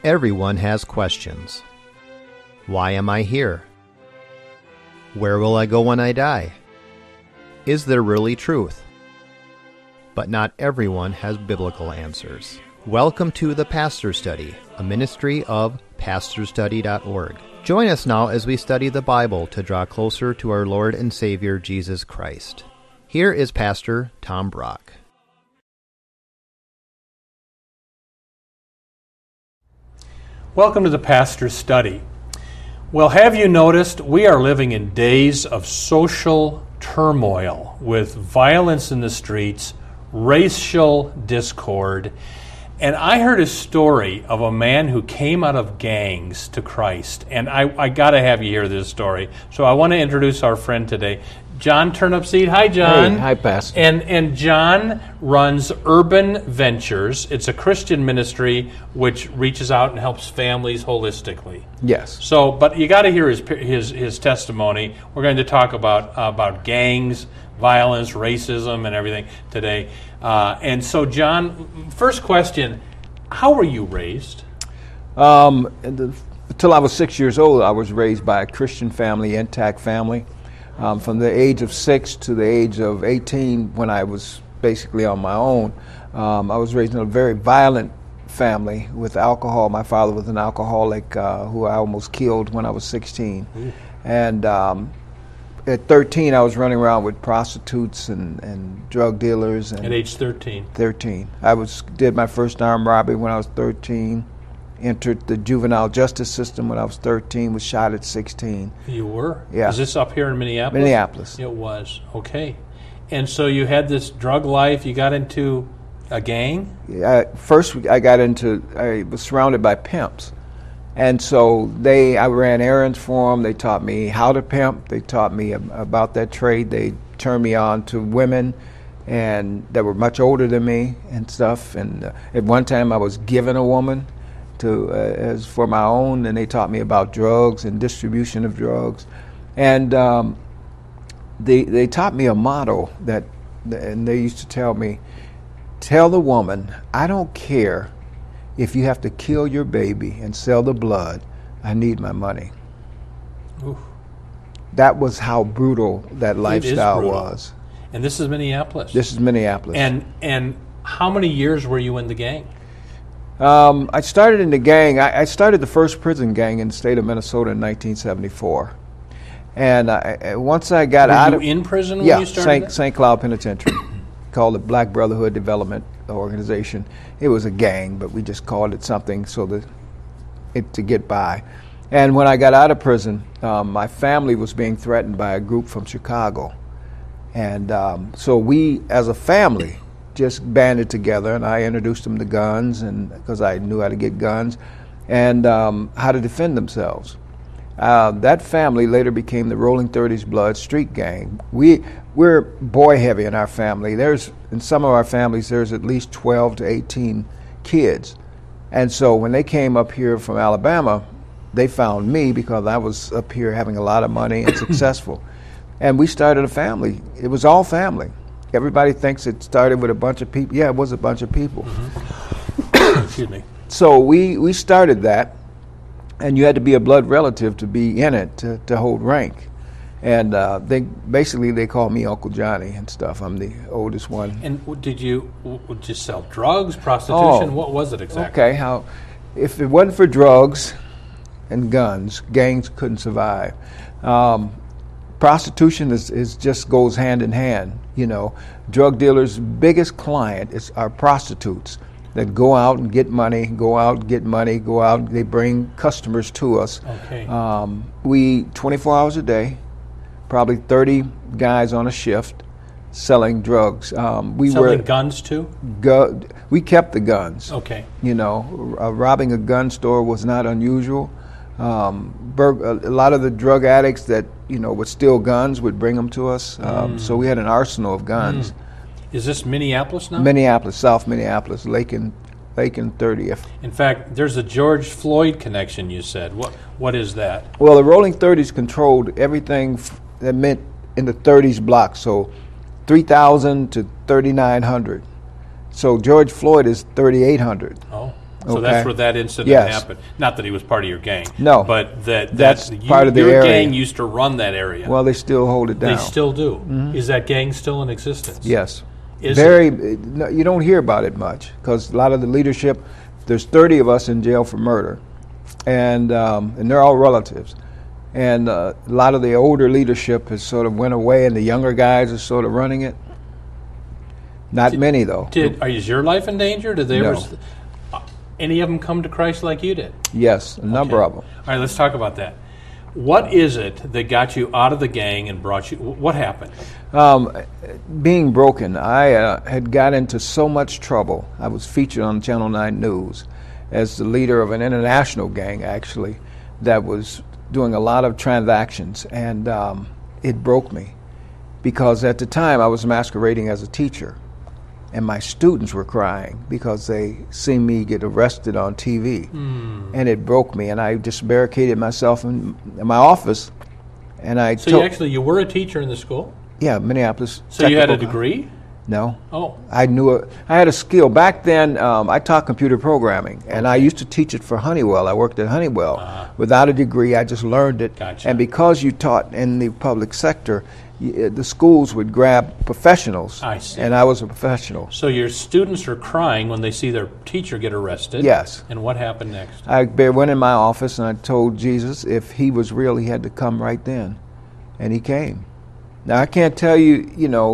Everyone has questions. Why am I here? Where will I go when I die? Is there really truth? But not everyone has biblical answers. Welcome to The Pastor Study, a ministry of pastorstudy.org. Join us now as we study the Bible to draw closer to our Lord and Savior Jesus Christ. Here is Pastor Tom Brock. Welcome to the Pastor's Study. Well, have you noticed we are living in days of social turmoil with violence in the streets, racial discord, and I heard a story of a man who came out of gangs to Christ, and I got to have you hear this story. So I want to introduce our friend today, John Turnipseed. Hi, John. Hey, hi, Pastor. And John runs Urban Ventures. It's a Christian ministry which reaches out and helps families holistically. Yes. So, but you got to hear his testimony. We're going to talk about gangs, violence, racism, and everything today. And so, John, first question: how were you raised? Until I was 6 years old, I was raised by a Christian family, intact family. From the age of 6 to the age of 18, when I was basically on my own, I was raised in a very violent family with alcohol. My father was an alcoholic who I almost killed when I was 16. Mm. And at 13, I was running around with prostitutes and drug dealers. And at age 13? 13. Did my first armed robbery when I was 13. Entered the juvenile justice system when I was 13, was shot at 16. You were? Yeah. Is this up here in Minneapolis? Minneapolis. It was. Okay. And so you had this drug life, you got into a gang? First, I was surrounded by pimps. And so I ran errands for them. They taught me how to pimp. They taught me about that trade. They turned me on to women and that were much older than me and stuff. And at one time, I was given a woman as for my own, and they taught me about drugs and distribution of drugs, and they taught me a motto and they used to tell me, tell the woman, I don't care if you have to kill your baby and sell the blood, I need my money. Oof. That was how brutal that lifestyle was. And this is Minneapolis? This is Minneapolis. And how many years were you in the gang? I started in the gang. I started the first prison gang in the state of Minnesota in 1974. And once I got out of... Were you in prison when you started? Yeah, St. Cloud Penitentiary, called the Black Brotherhood Development Organization. It was a gang, but we just called it something to get by. And when I got out of prison, my family was being threatened by a group from Chicago. And so we, as a family, just banded together, and I introduced them to guns, and because I knew how to get guns, and how to defend themselves. That family later became the Rolling 30s Blood Street Gang. We're boy heavy in our family. In some of our families, there's at least 12 to 18 kids, and so when they came up here from Alabama, they found me because I was up here having a lot of money and successful, and we started a family. It was all family. Everybody thinks it started with a bunch of people. Yeah, it was a bunch of people. Mm-hmm. Excuse me. So we started that, and you had to be a blood relative to be in it to hold rank. And they call me Uncle Johnny and stuff. I'm the oldest one. And did you sell drugs, prostitution? What was it exactly? Okay, if it wasn't for drugs and guns, gangs couldn't survive. Prostitution is just goes hand in hand. You know, drug dealers' biggest client are prostitutes that go out and get money, they bring customers to us. Okay. We 24 hours a day, probably 30 guys on a shift selling drugs. Selling guns too? We kept the guns. Okay. You know, robbing a gun store was not unusual. A lot of the drug addicts that would steal guns would bring them to us. So we had an arsenal of guns. Is this Minneapolis now? Minneapolis, South Minneapolis, Lake and 30th. In fact, there's a George Floyd connection. You said what is that? Well, the Rolling 30s controlled everything that meant in the 30s block. So 3,000 to 3,900. So George Floyd is 3,800. Oh. So that's where that incident Yes. happened. Not that he was part of your gang. No. But That's part of the your area. gang used to run that area. Well, they still hold it down. They still do. Is that gang still in existence? Yes. Is No, you don't hear about it much because a lot of the leadership, there's 30 of us in jail for murder, and they're all relatives. And a lot of the older leadership has sort of went away, and the younger guys are sort of running it. Not many, though. Is your life in danger? Did they No. ever, any of them come to Christ like you did? Yes, a number of them. All right, let's talk about that. What is it that got you out of the gang and brought you? What happened? Being broken, I had got into so much trouble. I was featured on Channel 9 News as the leader of an international gang, actually, that was doing a lot of transactions, and it broke me because at the time I was masquerading as a teacher, and my students were crying because they seen me get arrested on TV, and it broke me, and I just barricaded myself in my office, and So you were a teacher in the school? Yeah, Minneapolis. So you had a Technical- degree? No. Oh. I had a skill. Back then, I taught computer programming, and I used to teach it for Honeywell. I worked at Honeywell. Without a degree, I just learned it. Gotcha. And because you taught in the public sector, the schools would grab professionals. I see. And I was a professional. So your students are crying when they see their teacher get arrested? Yes. And what happened next? I went in my office, and I told Jesus if he was real, he had to come right then. And he came. Now, I can't tell you,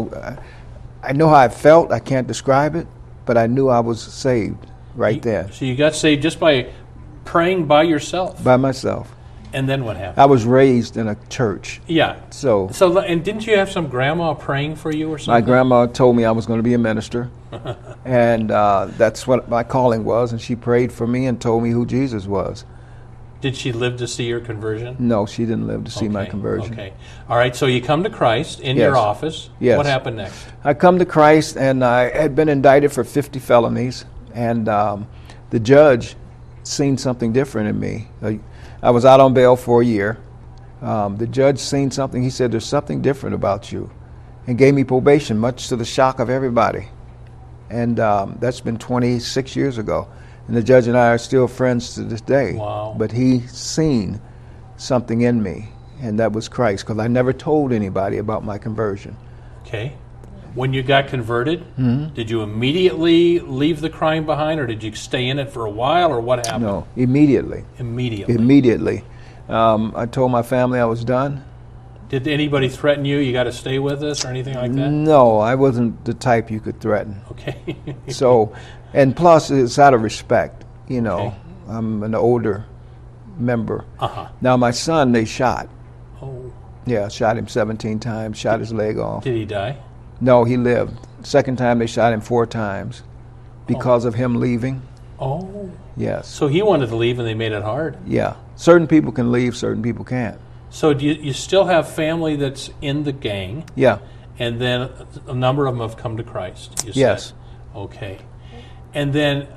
I know how I felt. I can't describe it, but I knew I was saved right then. So you got saved just by praying by yourself? By myself. And then what happened? I was raised in a church. Yeah. So And didn't you have some grandma praying for you or my something? grandma told me I was going to be a minister, and that's what my calling was, and she prayed for me and told me who Jesus was. Did she live to see your conversion? No, she didn't live to see my Okay, conversion. Okay. All right, so you come to Christ in Yes. your office. Yes. What happened next? I come to Christ, and I had been indicted for 50 felonies, and the judge seen something different in me. I was out on bail for a year. The judge seen something. He said, "There's something different about you," and gave me probation, much to the shock of everybody. And that's been 26 years ago. And the judge and I are still friends to this day. Wow. But he seen something in me, and that was Christ, because I never told anybody about my conversion. Okay. When you got converted, Mm-hmm. did you immediately leave the crime behind, or did you stay in it for a while, or what happened? No, immediately. Immediately. I told my family I was done. Did anybody threaten you? You got to stay with us, or anything like that? No, I wasn't the type you could threaten. Okay. So, and plus, it's out of respect. Okay. I'm an older member. Uh-huh. Now, my son, they shot. Oh. Yeah, shot him 17 times, shot his leg off. Did he die? No, he lived. Second time, they shot him 4 times because of him leaving. Oh. Yes. So he wanted to leave, and they made it hard. Yeah. Certain people can leave, certain people can't. So do you still have family that's in the gang, Yeah. and then a number of them have come to Christ, you said? Yes. Okay. And then,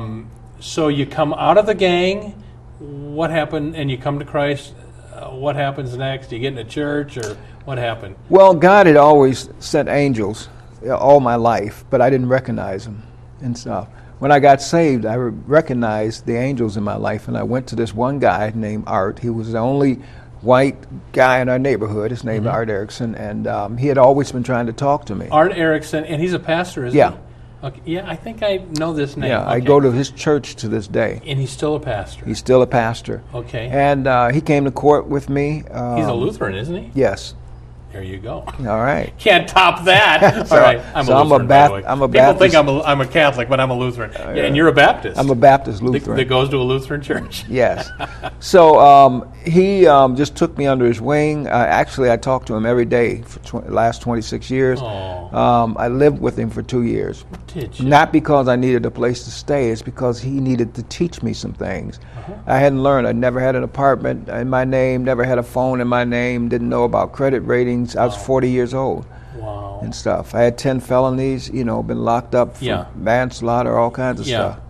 so you come out of the gang, what happened, and you come to Christ, what happens next? Do you get in a church, or what happened? Well, God had always sent angels all my life, but I didn't recognize them and stuff. When I got saved, I recognized the angels in my life, and I went to this one guy named Art. He was the only white guy in our neighborhood. His name is Art Erickson, and he had always been trying to talk to me. Art Erickson, and he's a pastor, isn't Yeah. he? Okay. Yeah, I think I know this name. Yeah, I Okay. go to his church to this day. And he's still a pastor. He's still a pastor. Okay. And he came to court with me. He's a Lutheran, isn't he? Yes. There you go. All right. Can't top that. So- All right, I'm so a I'm a Lutheran. by the way. I'm a People think Baptist. I'm a Catholic, but I'm a Lutheran. Yeah, and you're a Baptist. I'm a Baptist that, Lutheran. that goes to a Lutheran church. Yes. So he just took me under his wing. Actually, I talked to him every day for the last 26 years. Oh. I lived with him for 2 years. Did you? Not because I needed a place to stay. It's because he needed to teach me some things. I hadn't learned. I never had an apartment in my name, never had a phone in my name, didn't know about credit ratings. I was 40 years old. Wow. And stuff. I had 10 felonies, been locked up for Yeah. manslaughter, all kinds of Yeah. stuff.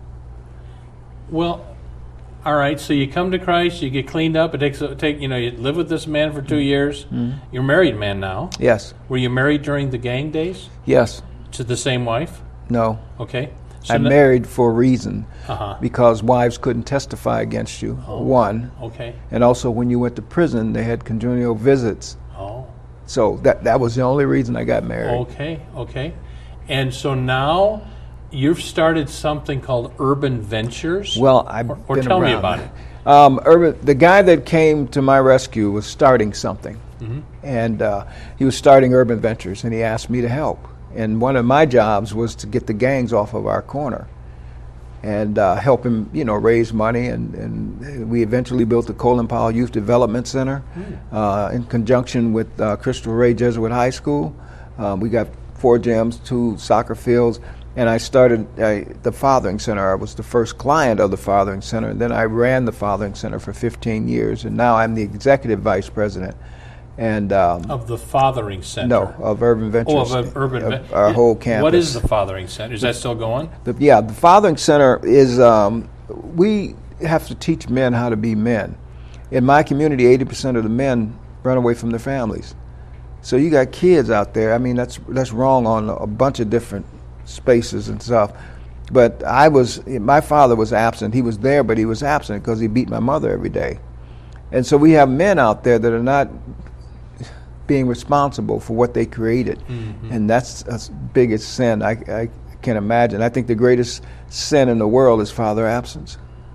Well, all right. So you come to Christ, you get cleaned up. It takes you live with this man for 2 years. You're a married man now. Yes. Were you married during the gang days Yes. to the same wife? No. Okay. So I married for a reason, Uh-huh. because wives couldn't testify against you, one. Okay. And also when you went to prison, they had congenial visits. Oh. So that was the only reason I got married. Okay. And so now you've started something called Urban Ventures. Well, I've or been tell me around. about it. The guy that came to my rescue was starting something, and he was starting Urban Ventures, and he asked me to help. And one of my jobs was to get the gangs off of our corner and help him, raise money. And we eventually built the Colin Powell Youth Development Center in conjunction with Crystal Ray Jesuit High School. We got 4 gyms, 2 soccer fields. And I started the Fathering Center. I was the first client of the Fathering Center, and then I ran the Fathering Center for 15 years, and now I'm the executive vice president. And Of the Fathering Center. no, of Urban Ventures. Of Urban Ventures. Our whole campus. What is the Fathering Center? Is that still going? The Fathering Center is, we have to teach men how to be men. In my community, 80% of the men run away from their families. So you got kids out there. I mean, that's wrong on a bunch of different spaces and stuff. But my father was absent. He was there, but he was absent because he beat my mother every day. And so we have men out there that are not being responsible for what they created. And that's the biggest sin I can imagine. I think the greatest sin in the world is father absence.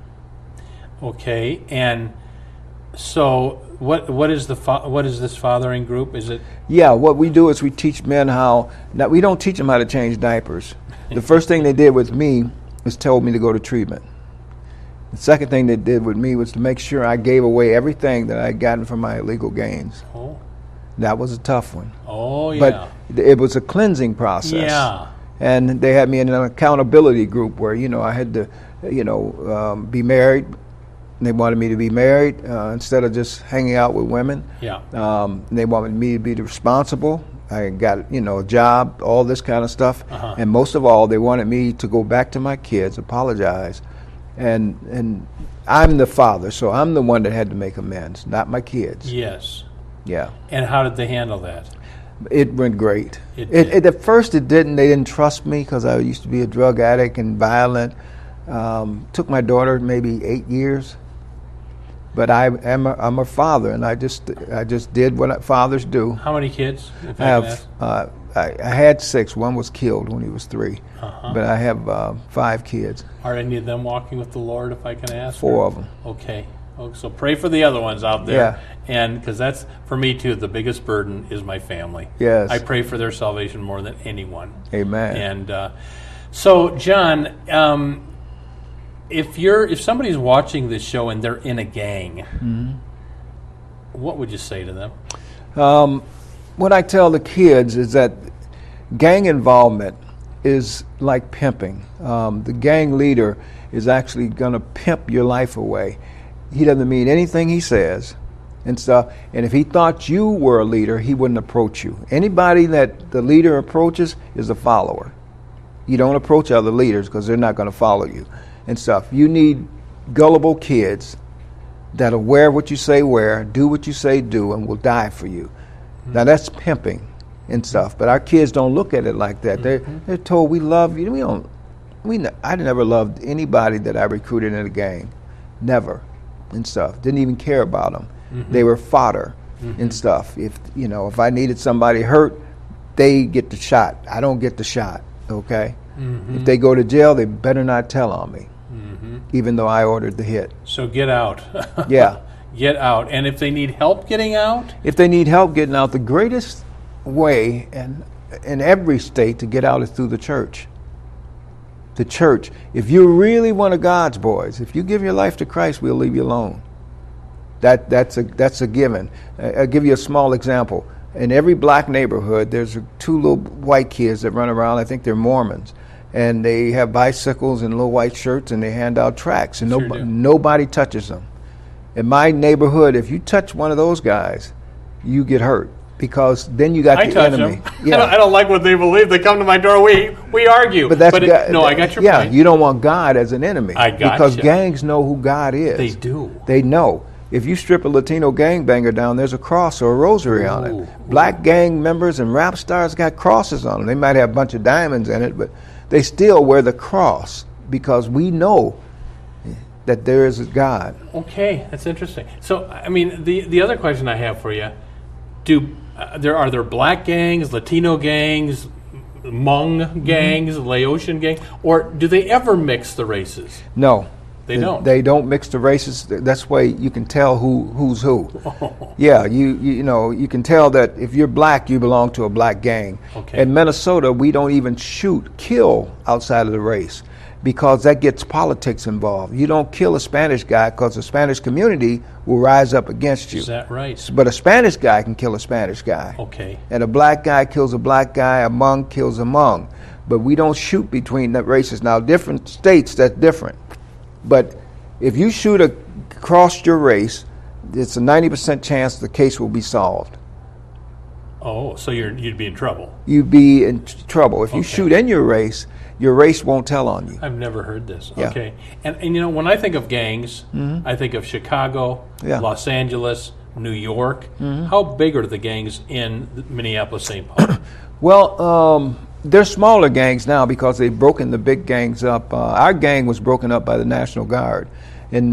Okay, and so what is this fathering group? Is it? Yeah, what we do is we teach men how. Now, we don't teach them how to change diapers. The first thing they did with me was told me to go to treatment. The second thing they did with me was to make sure I gave away everything that I had gotten from my illegal gains. Oh. That was a tough one. Oh, yeah. But it was a cleansing process. Yeah. And they had me in an accountability group where, I had to, be married. They wanted me to be married instead of just hanging out with women. Yeah. They wanted me to be responsible. I got, a job, all this kind of stuff. And most of all, they wanted me to go back to my kids, apologize. And I'm the father, so I'm the one that had to make amends, not my kids. Yes. Yeah. And how did they handle that? It went great. It At first it didn't. They didn't trust me because I used to be a drug addict and violent. Took my daughter maybe 8 years. But I'm a father, and I just did what fathers do. How many kids? If I have I had 6. One was killed when he was 3. But I have 5 kids. Are any of them walking with the Lord, if I can ask? 4 of them. Okay. So pray for the other ones out there. Yeah. And because that's, for me too, the biggest burden is my family. Yes. I pray for their salvation more than anyone. Amen. And so, John, if somebody's watching this show and they're in a gang, what would you say to them? What I tell the kids is that gang involvement is like pimping. The gang leader is actually going to pimp your life away. He doesn't mean anything he says and stuff. And if he thought you were a leader, he wouldn't approach you. Anybody that the leader approaches is a follower. You don't approach other leaders because they're not going to follow you and stuff. You need gullible kids that'll wear what you say wear, do what you say do, and will die for you. Now that's pimping and stuff, but our kids don't look at it like that. They're told we love you. I never loved anybody that I recruited in a gang, never, and stuff. Didn't even care about them. They were fodder and stuff. If I needed somebody hurt, they get the shot. I don't get the shot. Okay. If they go to jail, they better not tell on me, even though I ordered the hit. So get out. Yeah. Get out. And if they need help getting out? If they need help getting out, the greatest way in every state to get out is through the church. The church. If you're really one of God's boys, if you give your life to Christ, we'll leave you alone. That's a given. I'll give you a small example. In every black neighborhood, there's 2 little white kids that run around. I think they're Mormons. And they have bicycles and little white shirts, and they hand out tracts. And nobody touches them. In my neighborhood, if you touch one of those guys, you get hurt because then you got the enemy. Yeah. I don't like what they believe. They come to my door. We argue. But I got your point. Yeah, you don't want God as an enemy. I got because gangs know who God is. They do. They know. If you strip a Latino gangbanger down, there's a cross or a rosary on it. Black gang members and rap stars got crosses on them. They might have a bunch of diamonds in it, but they still wear the cross because we know that there is a God. Okay, that's interesting. So, I mean, the other question I have for you, are there black gangs, Latino gangs, Hmong gangs, Laotian gangs, or do they ever mix the races? No. They don't. They don't mix the races. That's why you can tell who's who. Yeah, you can tell that if you're black, you belong to a black gang. Okay. In Minnesota, we don't even kill outside of the race because that gets politics involved. You don't kill a Spanish guy because the Spanish community will rise up against you. Is that right? But a Spanish guy can kill a Spanish guy. Okay. And a black guy kills a black guy, a Hmong kills a Hmong. But we don't shoot between the races. Now, different states, that's different. But if you shoot across your race, it's a 90% chance the case will be solved. Oh, so you'd be in trouble. You'd be in trouble. If you shoot in your race won't tell on you. I've never heard this. Yeah. Okay. And when I think of gangs, I think of Chicago, Los Angeles, New York. How big are the gangs in Minneapolis, St. Paul? Well, they're smaller gangs now because they've broken the big gangs up. Our gang was broken up by the National Guard in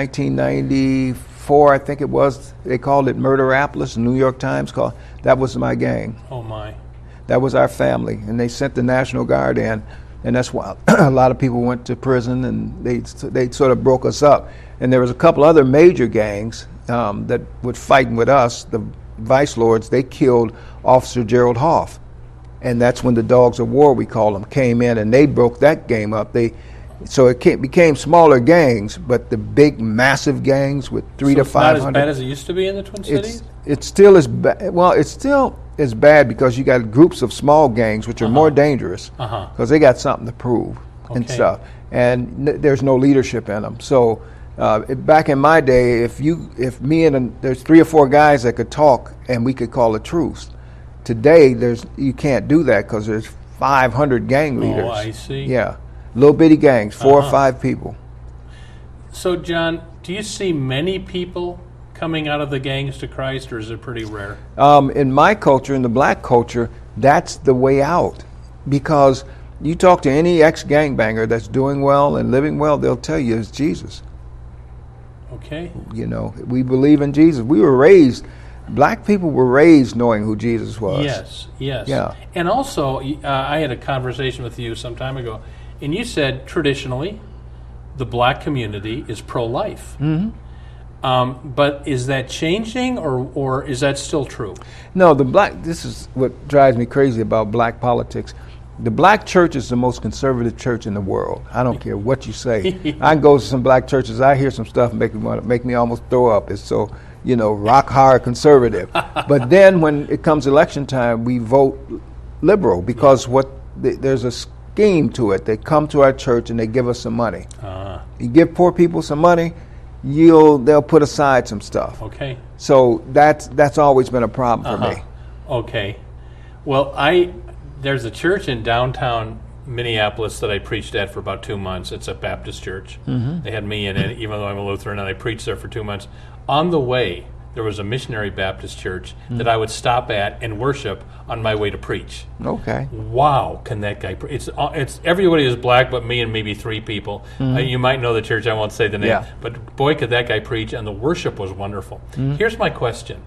1994, I think it was. They called it Murderapolis. The New York Times called that was my gang. Oh my! That was our family, and they sent the National Guard in, and that's why a lot of people went to prison, and they sort of broke us up. And there was a couple other major gangs that were fighting with us. The Vice Lords, they killed Officer Gerald Hoff. And that's when the Dogs of War, we call them, came in, and they broke that game up. So it became smaller gangs, but the big, massive gangs with 300 to 500. It's not as bad as it used to be in the Twin Cities? It's still as bad. Well, it's still as bad because you got groups of small gangs, which are more dangerous because they got something to prove and stuff. And there's no leadership in them. So back in my day, if there's 3 or 4 guys that could talk and we could call a truce. Today, you can't do that because there's 500 gang leaders. Oh, I see. Yeah, little bitty gangs, 4 or 5 people. So, John, do you see many people coming out of the gangs to Christ, or is it pretty rare? In my culture, in the black culture, that's the way out. Because you talk to any ex-gangbanger that's doing well and living well, they'll tell you it's Jesus. Okay. We believe in Jesus. We were raised. Black people were raised knowing who Jesus was. Yes. Yeah. And also, I had a conversation with you some time ago, and you said traditionally the black community is pro-life. But is that changing, or is that still true? No, this is what drives me crazy about black politics. The black church is the most conservative church in the world. I don't care what you say. I can go to some black churches, I hear some stuff and make me almost throw up. It's so rock hard conservative. But then when it comes election time, we vote liberal because there's a scheme to it. They come to our church and they give us some money. You give poor people some money, they'll put aside some stuff. Okay. So that's always been a problem for me. Okay. Well, there's a church in downtown Minneapolis that I preached at for about 2 months. It's a Baptist church. They had me in it, even though I'm a Lutheran, and I preached there for 2 months. On the way, there was a missionary Baptist church that I would stop at and worship on my way to preach. Okay. Wow, can that guy preach? It's everybody is black but me and maybe 3 people. You might know the church, I won't say the name. Yeah. But boy, could that guy preach, and the worship was wonderful. Here's my question,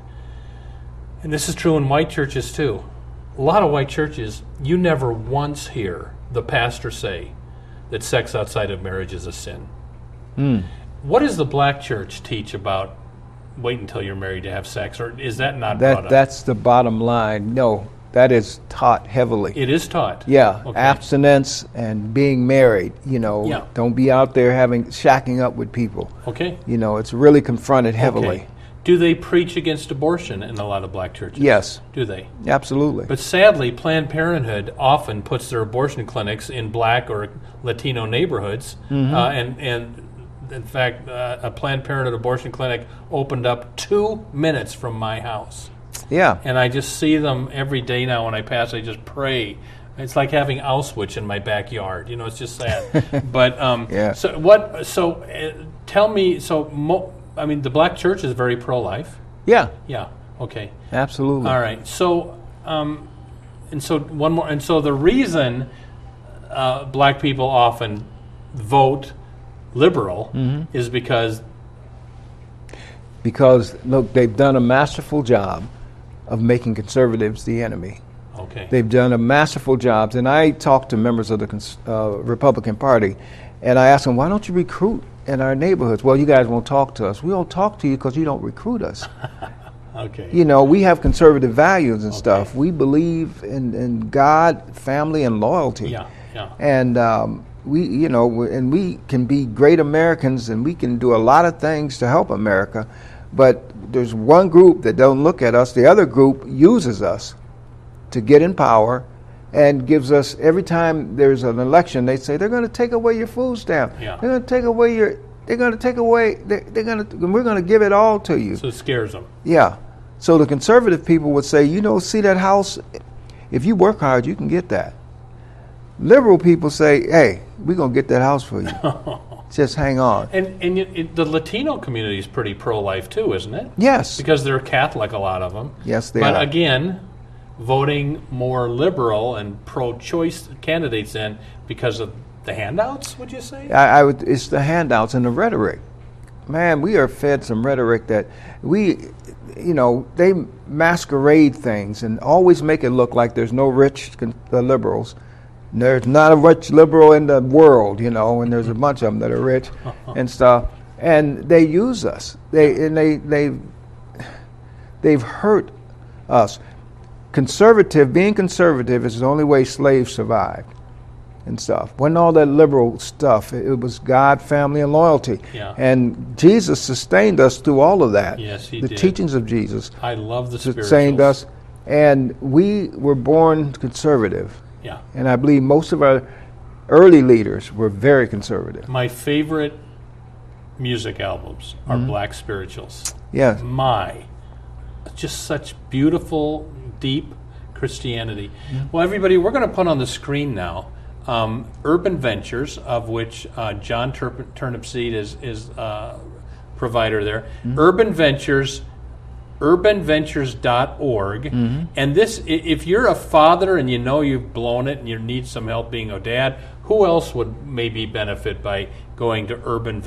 and this is true in white churches too. A lot of white churches, you never once hear the pastor say that sex outside of marriage is a sin. What does the black church teach about wait until you're married to have sex, or is that not brought up? That's the bottom line. No, that is taught heavily. It is taught? Yeah, okay. Abstinence and being married, Don't be out there shacking up with people. Okay. It's really confronted heavily. Okay. Do they preach against abortion in a lot of black churches? Yes. Do they? Absolutely. But sadly, Planned Parenthood often puts their abortion clinics in black or Latino neighborhoods, and in fact, a Planned Parenthood abortion clinic opened up 2 minutes from my house. Yeah. And I just see them every day now when I pass. I just pray. It's like having Auschwitz in my backyard. It's just sad. But yeah. So what? So tell me. The black church is very pro-life. Yeah. Yeah. Okay. Absolutely. All right. So, and so one more. And so the reason black people often vote liberal is because look, they've done a masterful job of making conservatives the enemy. okay. They've done a masterful job. And I talk to members of the Republican Party, and I ask them, why don't you recruit in our neighborhoods? Well, you guys won't talk to us. We don't talk to you because you don't recruit us. Okay. You know, we have conservative values and stuff. We believe in God, family, and loyalty. Yeah. And we can be great Americans, and we can do a lot of things to help America. But there's one group that don't look at us. The other group uses us to get in power, and gives us, every time there's an election, they say they're going to take away your food stamp. Yeah. They're going to take away we're going to give it all to you. So it scares them. Yeah. So the conservative people would say, see that house? If you work hard, you can get that. Liberal people say, hey, we're going to get that house for you. Just hang on. And the Latino community is pretty pro-life too, isn't it? Yes. Because they're Catholic, a lot of them. Yes, they are. But are. again, voting more liberal and pro-choice candidates in because of the handouts, would you say? It's the handouts and the rhetoric. Man, we are fed some rhetoric that they masquerade things and always make it look like there's no rich liberals. There's not a rich liberal in the world, and there's a bunch of them that are rich and stuff. And they use us. They've hurt us. Being conservative is the only way slaves survived and stuff. Wasn't all that liberal stuff. It was God, family, and loyalty. Yeah. And Jesus sustained us through all of that. Yes, he did. The teachings of Jesus. I love the sustained us. And we were born conservative. Yeah. And I believe most of our early leaders were very conservative. My favorite music albums are Black Spirituals. Yes. Just such beautiful, deep Christianity. Well, everybody, we're going to put on the screen now Urban Ventures, of which John Turnipseed is provider there. Urban Ventures, urbanventures.org. And this, if you're a father and you know you've blown it and you need some help being a dad, who else would maybe benefit by going to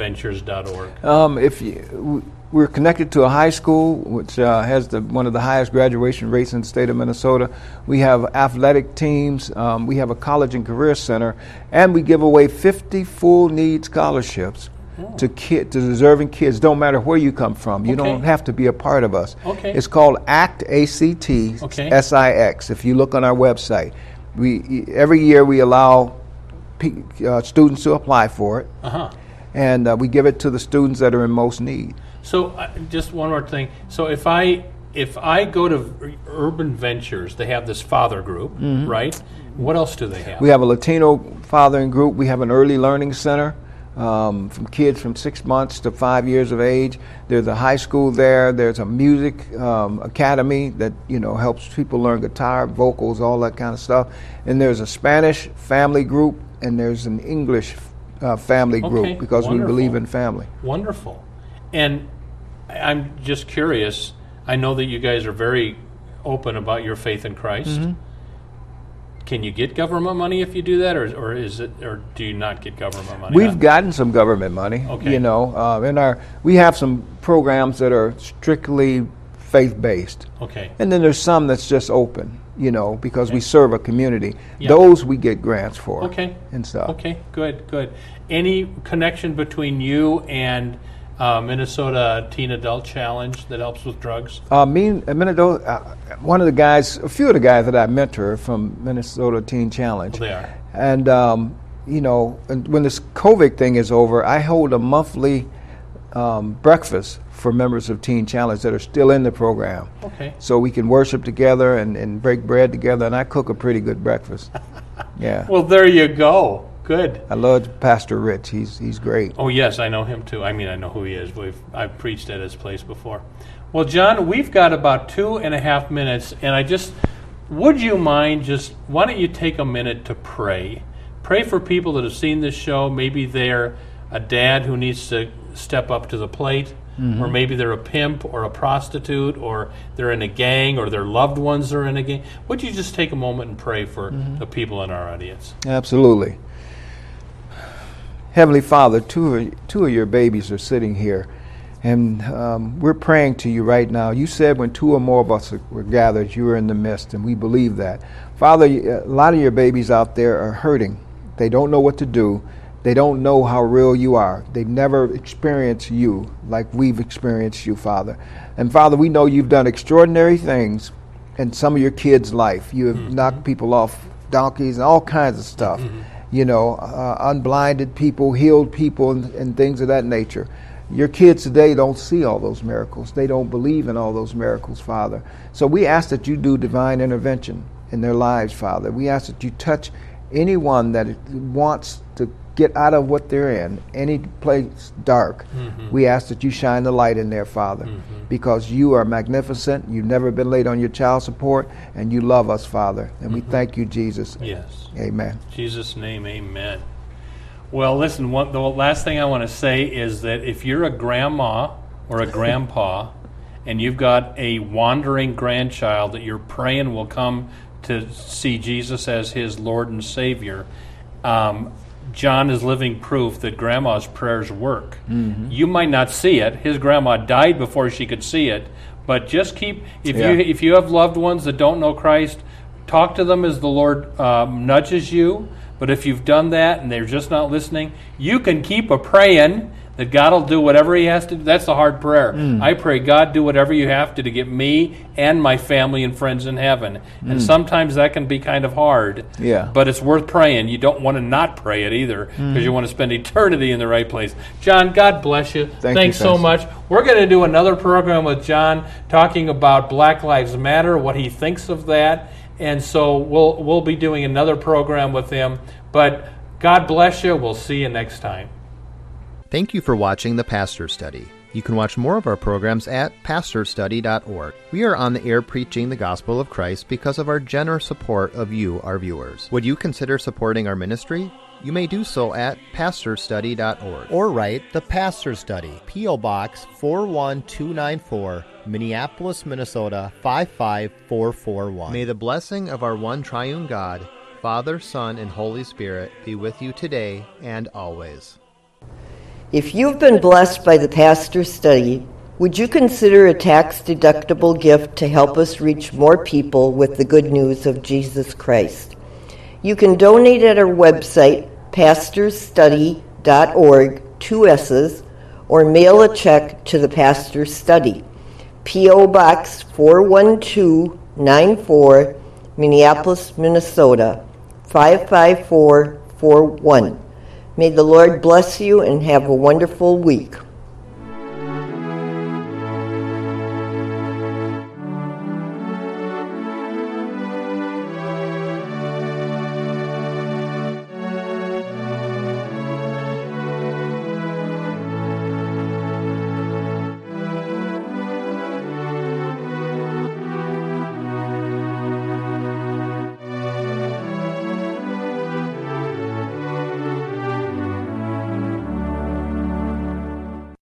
urbanventures.org? We're connected to a high school which has one of the highest graduation rates in the state of Minnesota. We have athletic teams. We have a college and career center, and we give away 50 full need scholarships to deserving kids. Don't matter where you come from. You don't have to be a part of us. It's called ACT, A-C-T, S-I-X. If you look on our website, every year we allow students to apply for it, and we give it to the students that are in most need. So just one more thing. So if I go to Urban Ventures, they have this father group, right? What else do they have? We have a Latino fathering group. We have an early learning center from kids from 6 months to 5 years of age. There's a high school there. There's a music academy that helps people learn guitar, vocals, all that kind of stuff. And there's a Spanish family group, and there's an English family group because we believe in family. Wonderful. And I'm just curious. I know that you guys are very open about your faith in Christ. Can you get government money if you do that, or do you not get government money? We've gotten some government money. We have some programs that are strictly faith-based. And then there's some that's just open, because we serve a community. Those we get grants for. And stuff. Okay, good. Any connection between you and Minnesota Teen Adult Challenge that helps with drugs? A few of the guys that I mentor from Minnesota Teen Challenge. Well, they are. And, when this COVID thing is over, I hold a monthly breakfast for members of Teen Challenge that are still in the program. So we can worship together and break bread together, and I cook a pretty good breakfast. Yeah. Well, there you go. Good. I love Pastor Rich. He's great. Oh, yes, I know him too. I mean, I know who he is. I've preached at his place before. Well, John, we've got about 2.5 minutes, and would you mind why don't you take a minute to pray? Pray for people that have seen this show. Maybe they're a dad who needs to step up to the plate, or maybe they're a pimp or a prostitute, or they're in a gang, or their loved ones are in a gang. Would you just take a moment and pray for the people in our audience? Absolutely. Heavenly Father, two of your babies are sitting here, and we're praying to you right now. You said when two or more of us were gathered, you were in the midst, and we believe that. Father, a lot of your babies out there are hurting. They don't know what to do. They don't know how real you are. They've never experienced you like we've experienced you, Father. And Father, we know you've done extraordinary things in some of your kids' life. You have knocked people off donkeys and all kinds of stuff. You know, unblinded people, healed people, and things of that nature. Your kids today don't see all those miracles. They don't believe in all those miracles, Father. So we ask that you do divine intervention in their lives, Father. We ask that you touch anyone that wants to get out of what they're in, any place dark. We ask that you shine the light in there, Father, because you are magnificent. You've never been late on your child support, and you love us, Father. And we thank you, Jesus. Yes. Amen. In Jesus' name, amen. Well, listen, the last thing I want to say is that if you're a grandma or a grandpa and you've got a wandering grandchild that you're praying will come to see Jesus as his Lord and Savior, John is living proof that grandma's prayers work. You might not see it. His grandma died before she could see it, but just keep, if you have loved ones that don't know Christ, talk to them as the Lord nudges you. But if you've done that and they're just not listening, you can keep a praying that God will do whatever he has to do. That's the hard prayer. I pray, God, do whatever you have to get me and my family and friends in heaven. And sometimes that can be kind of hard. Yeah. But it's worth praying. You don't want to not pray it either, because you want to spend eternity in the right place. John, God bless you. Thanks so much. We're going to do another program with John talking about Black Lives Matter, what he thinks of that. And so we'll be doing another program with him. But God bless you. We'll see you next time. Thank you for watching The Pastor Study. You can watch more of our programs at pastorstudy.org. We are on the air preaching the gospel of Christ because of our generous support of you, our viewers. Would you consider supporting our ministry? You may do so at pastorstudy.org. Or write The Pastor Study, P.O. Box 41294, Minneapolis, Minnesota 55441. May the blessing of our one triune God, Father, Son, and Holy Spirit be with you today and always. If you've been blessed by the Pastor Study, would you consider a tax-deductible gift to help us reach more people with the good news of Jesus Christ? You can donate at our website, pastorstudy.org, 2 S's, or mail a check to the Pastor Study, P.O. Box 41294, Minneapolis, Minnesota 55441. May the Lord bless you and have a wonderful week.